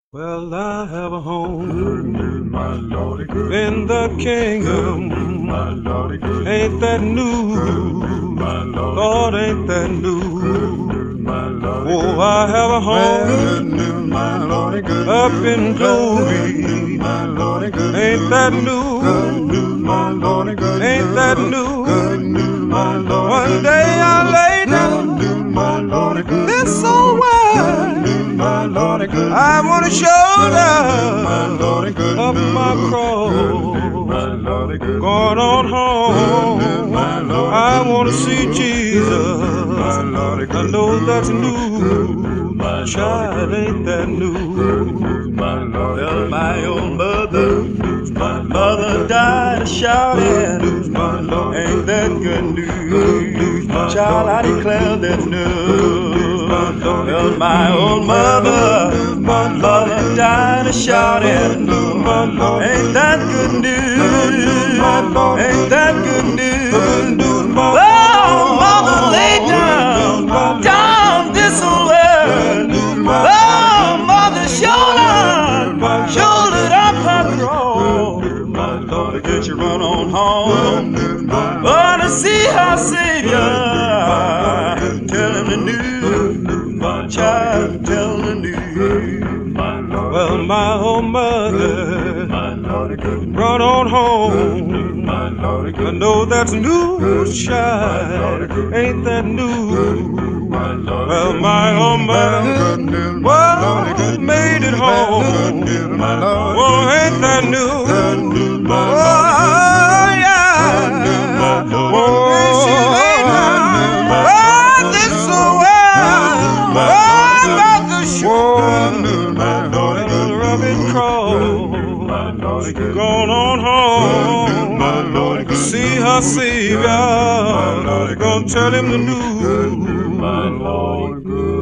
Well, I have a home My Lordy, good. in the kingdom. My Lordy, good. Ain't that new? My Lordy, Lord, ain't that new? my Lordy, Oh, I have a good home news, my Lordy, good up news. in Good news, glory. my Lordy, good Ain't news. that Good new? news, my Lordy, good Ain't that news. Good new? news, my Lordy, One good day I news. lay Good down news, my Lordy, good this news. old Good news, wine. my Lordy, good I want to news. Good news, my Lordy, shoulder good up my news. Good news, my cross. Lordy, good Going news. on Good news, my home. Lordy, I good want to see news. Good news, Jesus. my Lordy, I good know that's news. Good new. news, my Lordy, Child, good ain't that news. Good news, new? my Lordy, Well, good my old news. mother, Good news, my Lordy, mother good died a news. Good news, shouting. my Lordy, Ain't good that good news. Good news, news? my Child, Lordy, I good declare that news. Good news, my news. Lordy, Well, good my old news. Good mother, news, my Lordy, mother good died a news. Good shouting. news, my Lordy, Ain't good that good news. Good news, my news? Lordy, Ain't good that good news. Good news? news, my Oh, mother lay Lord. Good news, my down, Lordy, good down this news. Good way. news, my Lordy, Oh, good mother news. Good news, my Lordy, shouldered good up her news. Good news, my Lordy, cross. Did good you run on news. Good home? news, my Oh, Lordy, to good see her news. Good news, my Lordy, Savior. good Tell him the news. Good news, my news, Lordy, good child, tell him the news. Good news, news. my Lordy, Well, good my old news. Good news, mother, my Lordy, good run on news. Good news, my home. Lordy, I good know that's news. news, Good news, my Lordy, child. good Ain't that news. Good news, my new? Lordy, Well, good my old news. Good mother, news, my Lordy, well, good made it news. Good news, my home. Lordy, Oh, good ain't that news. Good news, new? my Lordy, good Oh, news. Good news, my yeah. Lordy, good Oh, she news. laid Good news, down. my Lordy, Oh, good this news. Good news, away. my Lordy, Oh, good about the news. Good news, shoulder my Lordy, and good a rugged news. Good news, my cross. Lordy, good Gone on news. Good news, my home Lordy, to good see her news. Good news, my Savior. Lordy, good Gonna tell him the news. Good news, my news. Lord, good